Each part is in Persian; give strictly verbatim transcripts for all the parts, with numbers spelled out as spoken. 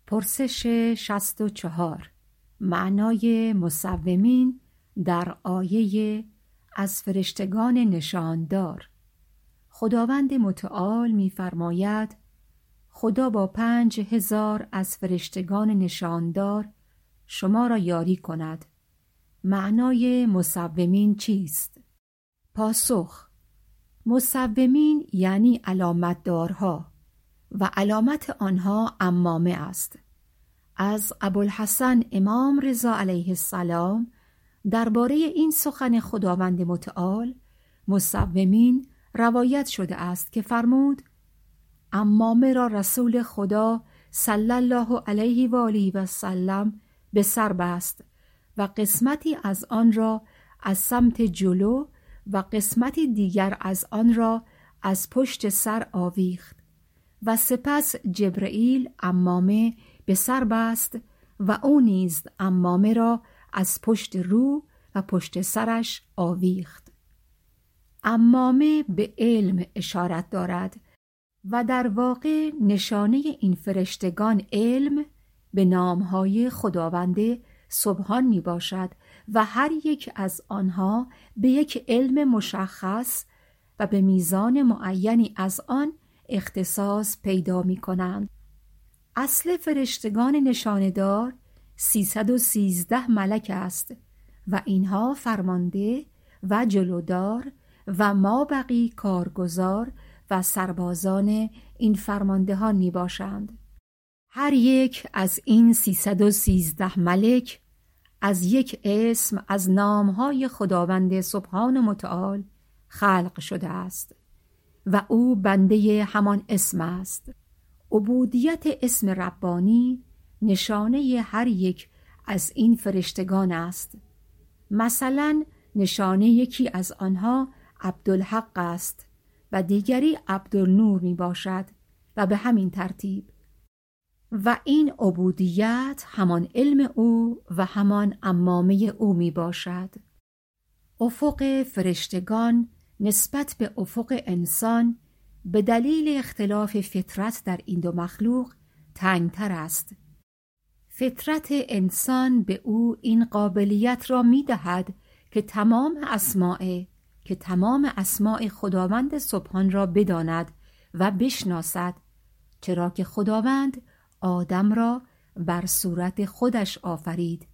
پرسش شصت و چهار. معنای مصومین در آیه از فرشتگان نشاندار. خداوند متعال می‌فرماید خدا با پنج هزار از فرشتگان نشاندار شما را یاری کند. معنای مصومین چیست؟ پاسخ: مصومین یعنی علامتدارها و علامت آنها عمامه است. از ابوالحسن امام رضا علیه السلام درباره این سخن خداوند متعال مصومین روایت شده است که فرمود عمامه را رسول خدا صلی الله علیه و آله و سلم به سر بست و قسمتی از آن را از سمت جلو و قسمتی دیگر از آن را از پشت سر آویخت و سپس جبرئیل عمامه به سر بست و او نیز عمامه را از پشت رو و پشت سرش آویخت. عمامه به علم اشارت دارد و در واقع نشانه این فرشتگان علم به نامهای خداوند سبحان می باشد و هر یک از آنها به یک علم مشخص و به میزان معینی از آن اختصاص پیدا می کنند. اصل فرشتگان نشاندار سیصد و سیزده ملک است و اینها فرمانده و جلودار و مابقی کارگزار و سربازان این فرماندهان می باشند. هر یک از این سیصد و سیزده ملک از یک اسم از نامهای خداوند سبحان متعال خلق شده است و او بنده همان اسم است. عبودیت اسم ربانی نشانه هر یک از این فرشتگان است. مثلا نشانه یکی از آنها عبدالحق است و دیگری عبدالنور می باشد و به همین ترتیب. و این عبودیت همان علم او و همان عمامه او می باشد. افق فرشتگان نسبت به افق انسان به دلیل اختلاف فطرت در این دو مخلوق تنگتر است. فطرت انسان به او این قابلیت را می دهد که تمام اسماء که تمام اسماء خداوند سبحان را بداند و بشناسد، چرا که خداوند آدم را بر صورت خودش آفرید.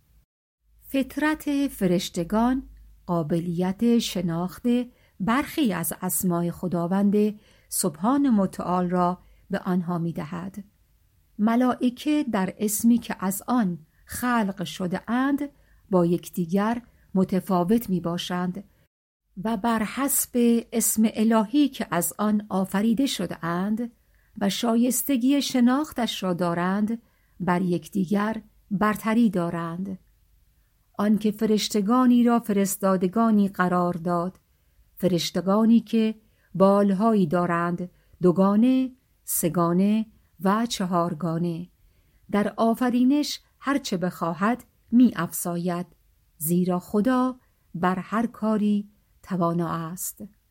فطرت فرشتگان قابلیت شناخت برخی از اسماء خداوند سبحان متعال را به آنها می دهد. ملائکه در اسمی که از آن خلق شده اند با یکدیگر متفاوت می باشند و بر حسب اسم الهی که از آن آفریده شده اند و شایستگی شناختش را دارند بر یکدیگر برتری دارند. آنکه فرشتگانی را فرستادگانی قرار داد، فرشتگانی که بالهایی دارند، دوگانه، سگانه و چهارگانه، در آفرینش هرچه بخواهد می افزاید، زیرا خدا بر هر کاری توانا است.